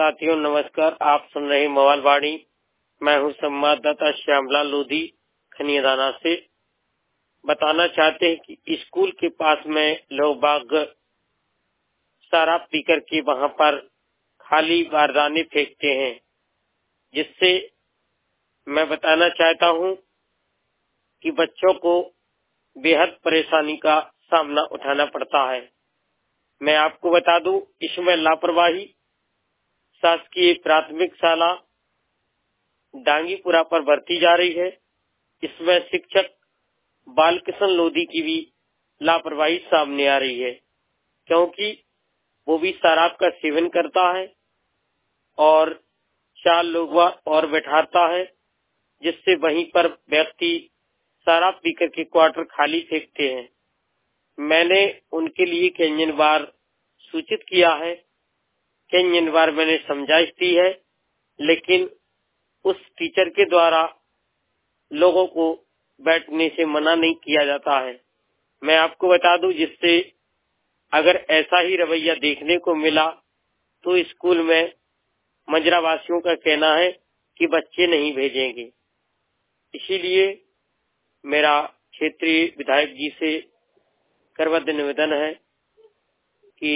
साथियों नमस्कार। आप सुन रहे मोबाइल। मैं हूं संवाददाता श्यामलाल लोधी खनियादाना से। बताना चाहते हैं कि स्कूल के पास में लोग बाग शराब पीकर के वहां पर खाली बारदाने फेंकते हैं, जिससे मैं बताना चाहता हूं कि बच्चों को बेहद परेशानी का सामना उठाना पड़ता है। मैं आपको बता दूं, इसमें लापरवाही शासकीय प्राथमिक शाला डांगीपुरा पर बरती जा रही है। इसमें शिक्षक बालकृष्ण लोधी की भी लापरवाही सामने आ रही है, क्योंकि वो भी शराब का सेवन करता है और 4 लोग और बैठाता है, जिससे वहीं पर व्यक्ति शराब पीकर के क्वार्टर खाली फेंकते हैं। मैंने उनके लिए कई बार सूचित किया है, कई बार मैंने समझाइश दी है, लेकिन उस टीचर के द्वारा लोगों को बैठने से मना नहीं किया जाता है। मैं आपको बता दूं, जिससे अगर ऐसा ही रवैया देखने को मिला तो स्कूल में मजरावासियों का कहना है कि बच्चे नहीं भेजेंगे। इसीलिए मेरा क्षेत्रीय विधायक जी से करबद्ध निवेदन है कि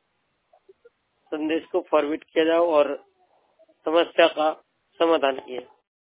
संदेश को फॉरवर्ड किया जाए और समस्या का समाधान किया।